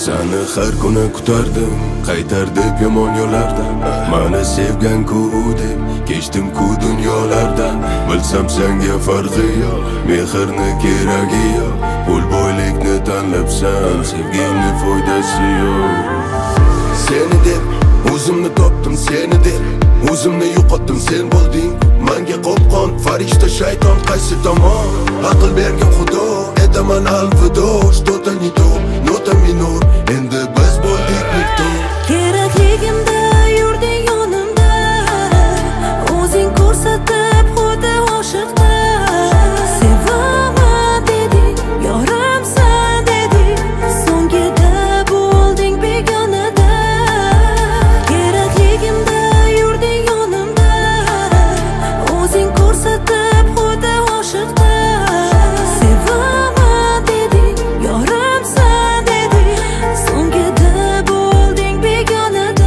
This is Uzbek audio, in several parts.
Seni har kuni kutardim, qaytar deb yomon yo'lardan. Meni sevgan-ku deb kechdim-ku dunyolardan. Bilsam senga farqi yo'q, mehrni keragi yo'q. Pul boylikni tanlabsan, sevgimni foydasi yo'q. Seni deb o'zimni topdim, seni deb o'zimni yo'qotdim, sen bo'lding menga qopqon. Farishta shayton qaysi tomon? Aql bergan Xudo, etaman alvido. Что-то не то, нота minor. Endi biz bo'ldik nikto. Kerakligimda yurding yonimda, o'zing ko'rsatib xuddi oshiqdim. Sevaman deding, yorimsan deding, so'ngida bo'lding begonada. Kerakligimda yurding yonimda, o'zing ko'rsatib xuddi oshiqdim. Sevaman deding, yorimsan deding, so'ngida bo'lding begonada.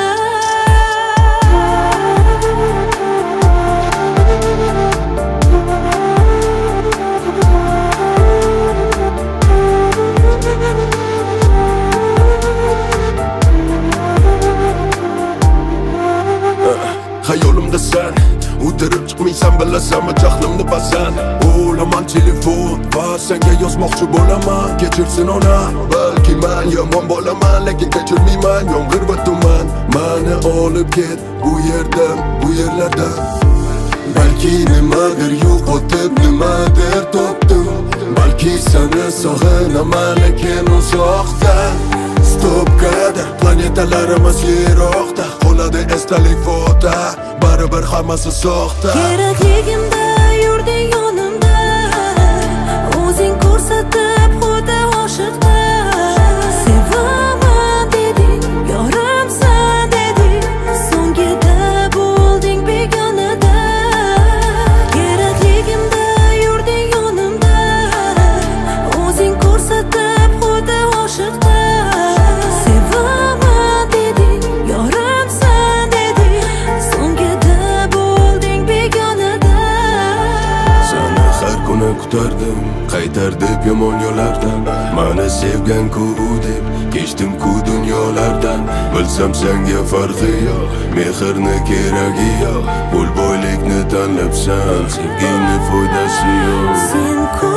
Hayolimda sen o'tirib chiqmaysan, bilasanmi jahlimni basan. O'laman telefon va senga yozmoqchi bo'laman. Kechirsin ona, balki men yomon bo'laman, lekin kechirmayman yomg'ir va tuman. Meni olib ket bu yerdan, bu yerlardan. Balki nimadir yo'qotib, nimadir topdim. Balki seni sog'inaman, lekin uzoqdan. Stopkada planetalarimiz yiroqda, qoladi esdalik fota, baribir hammasi soxta. Kerakligimda yurding yonimda, o'zing ko'rsatib xuddi oshiqdim. Sevaman deding, yorimsan deding, so'ngida bo'lding begonada. Kerakligimda yurding yonimda, o'zing ko'rsatib xuddi oshiqdim. Sevaman deding, yorimsan deding, so'ngida bo'lding begonada. Seni har kuni kutardim, qaytar deb yomon yo'lardan. Meni sevgan-ku deb kechdim-ku dunyolardan. Bilsam senga farqi yo'q, mehrni keragi yo'q. Pul boylikni tanlabsan, sevgimni foydasi yo'q. Sen